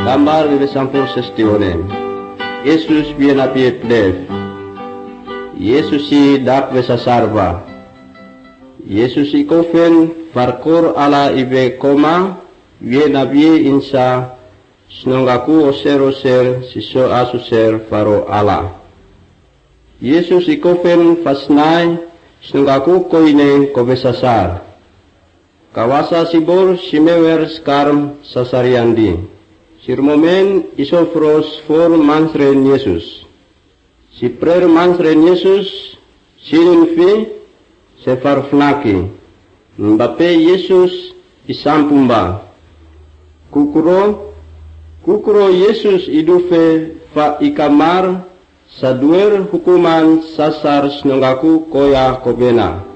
Gambar bebe sampur sestionem. Yesus bien apie plef. Yesus si dak besa sarva. Yesus ikofen farkor ala ibe koma bien apie insa snongaku oser siso asuser faro ala. Yesus ikofen fasnai snongaku koine kobesasar. Kawasa sibor simewer skarm sasariandi. Sirmomen isofros for mansren Yesus. Si prer mansren Yesus sirinfi sefarfnaki. Mbape Yesus isampumba. Kukuro Yesus idufe fa ikamar saduer hukuman sasar snongaku koya kobena.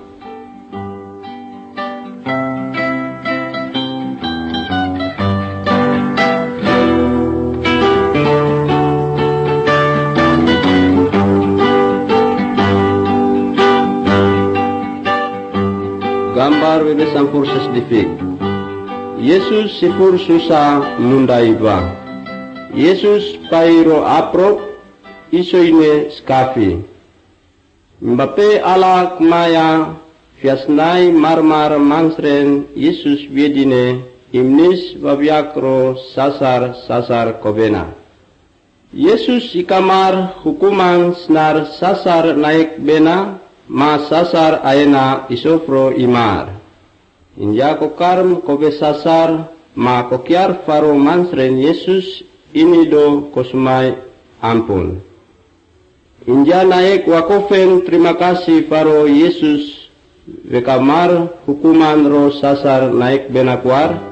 Gambar bebe sampur sesdifik. Yesus sifur susah mundaiba. Yesus pairo aprok isoine skafi. Mbape ala kmaya fiasnai marmar mansren Yesus biedine imnis babiakro sasar kobena. Yesus ikamar hukuman snar sasar naik bena ma sasar aena isofro imar. Inja kokarm kobe sasar ma kokiar faro mansren Yesus inido kosmai ampun. Inja naik wakofen terima kasih faro Yesus vekamar hukuman ro sasar naik benakwar.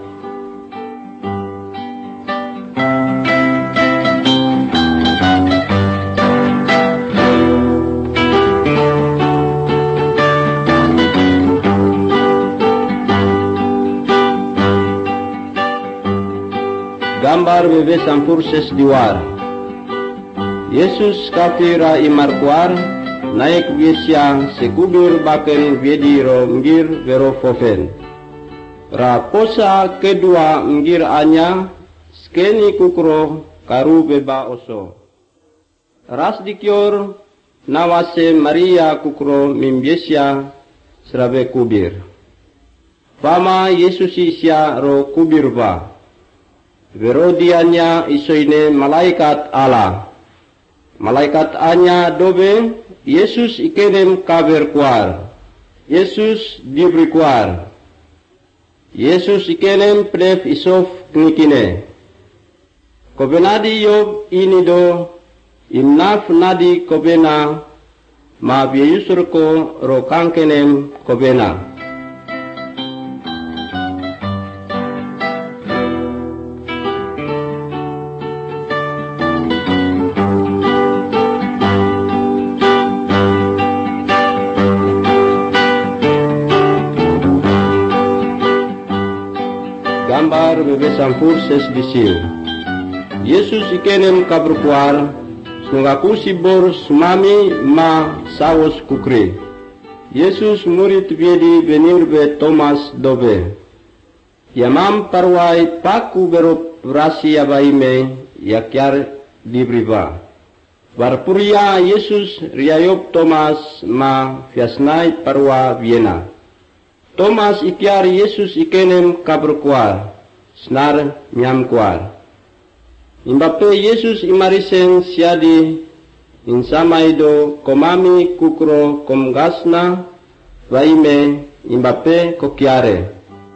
Gambar bebe sampur ses diwar. Yesus kafira imarkuar naik biesya sekubir baken viediro mgir vero fofen. Raposa kedua mgir anya skeni kukro karu beba oso. Ras dikior nawase Maria kukro mimbiesya serabe kubir. Fama Yesus isya ro kubir ba. Verodianya isoine malaikat Allah. Malaikat anya dobe Yesus ikenem kaber kuar. Yesus diberi kuar. Yesus ikenem plef isof knikine. Kobenadi yob inido imnaf nadi kobena ma biusurko ro kankenem kobena. Gambar bebe sampur ses disiu. Yesus ikenem kaberkuar, sungaku sibor sumami ma sawos kukri. Yesus murid biedi benir be Thomas dobe. Yamam parwai paku berop rasi abaime yakyar dibriba. Barpuria Yesus riayop Thomas ma fiasnai parwa Viena. Thomas ikyar Yesus ikenem kaberkuar, snar nyamkuar. Imbape Yesus imarisen siadi insamaido komami kukro komgasna vaime imbape kokiare.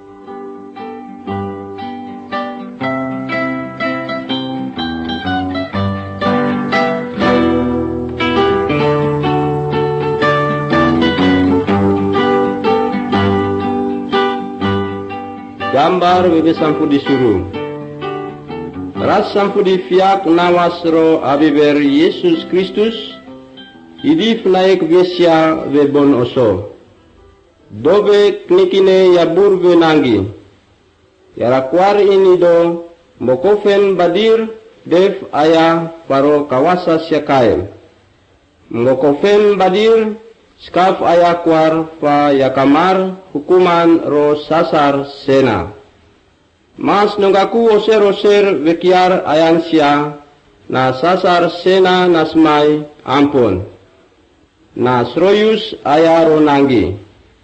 Gambar bebe sampu disuruh. Ras sampu di fiak nawasro abiber Yesus Kristus. Idif naik besya webon oso. Dobe knikine yabur benangi. Yarakwar ini do mokofen badir dev aya paro kawasa syakaim. Mokofen badir skaf ayakwar fa yakamar hukuman ro sasar sena. Mas nonggaku oser-oser vekiar ayansia, na sasar sena nasmai ampun. Na sroyus ayaro nanggi.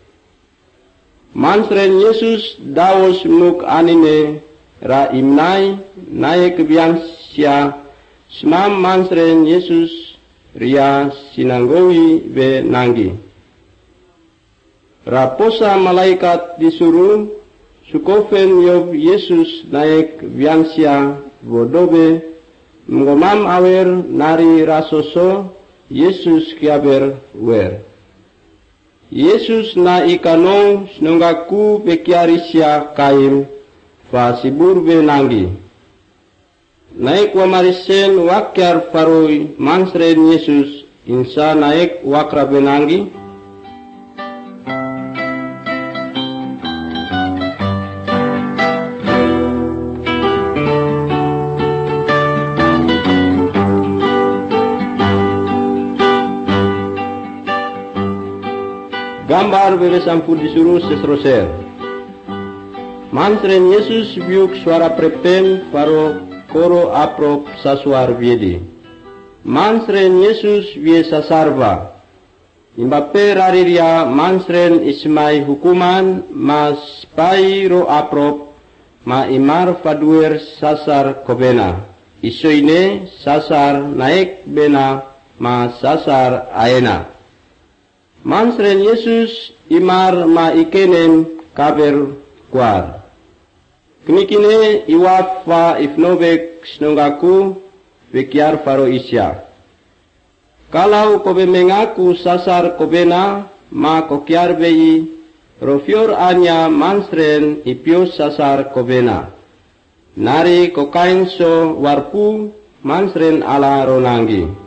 Mansren Yesus dawos nuk anine ra imnai naik biansia smam mansren Yesus ria sinanggowi be nanggi. Raposa malaikat disuruh sukofen yob Yesus naik biansia bodobe mengomam awer nari rasoso Yesus kiaber wer. Yesus na ikano snonggaku pekiarisia kaim fa sibur be nanggi. Naik wamarisen wakyar faroi mansren Yesus insa naik wakra be nanggi. Gambar bebe sampur disuruh sesroser. Mansren Yesus biuk suara prepen faro koro aprop sasuar biedi. Mansren Yesus vie sasarva. Imbape rariria mansren ismai hukuman mas pai ro aprop ma imar faduer sasar kobena. Isoine sasar naik bena ma sasar aena. Mansren Yesus imar ma ikenem kaber kuar. Kemikine iwat fa ifnobek snonggaku vekiar faro isya. Kalau kobe mengaku sasar kobena ma kokiar bei rofior anya mansren ipios sasar kobena. Nari kokain so warpu mansren ala ronanggi.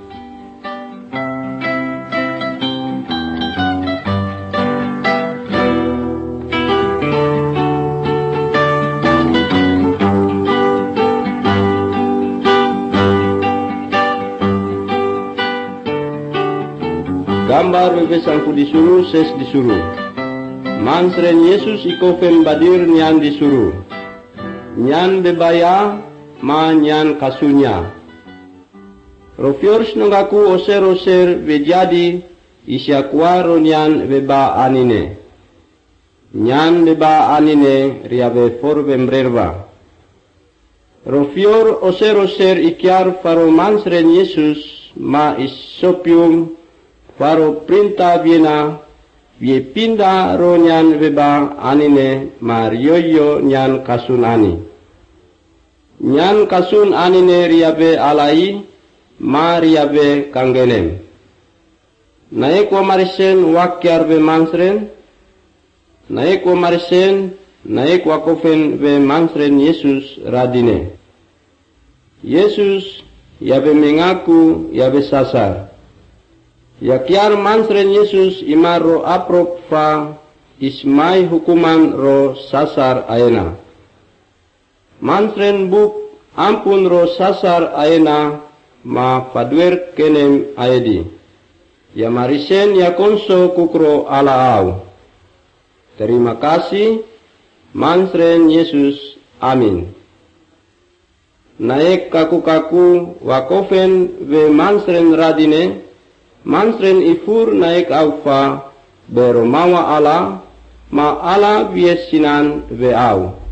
Gambar bebe sangku disuruh ses disuruh. Mansren Yesus ikofen badir nyan disuruh. Nyan bebaya ma nyan kasunya. Rofior snonggaku oser-oser bejadi isyakwaro nyan beba anine. Nyan beba anine riabe for bembrerba. Rofior oser-oser ikyar faro mansren Yesus ma isopium faro printa biena vie pinda ro nyan beba anine marioyo nyan kasun ani. Nyan kasun anine riabe alai ma riabe kanggenem. Naik wa marisen wakyar be mansren. Naik wa marisen naik wa kofen be mansren Yesus radine. Yesus yabe mengaku yabe sasar. Yakiar mansren Yesus imar ro aprok fa ismai hukuman ro sasar aena. Mansren buk ampun ro sasar aena ma faduer kenem aedi. Ya marisen ya konso kukro ala au. Terima kasih mansren Yesus. Amin. Naik kaku-kaku wakofen ve mansren radine. Mansren ifur naik aufa beromawa ala ma ala viesinan ve au.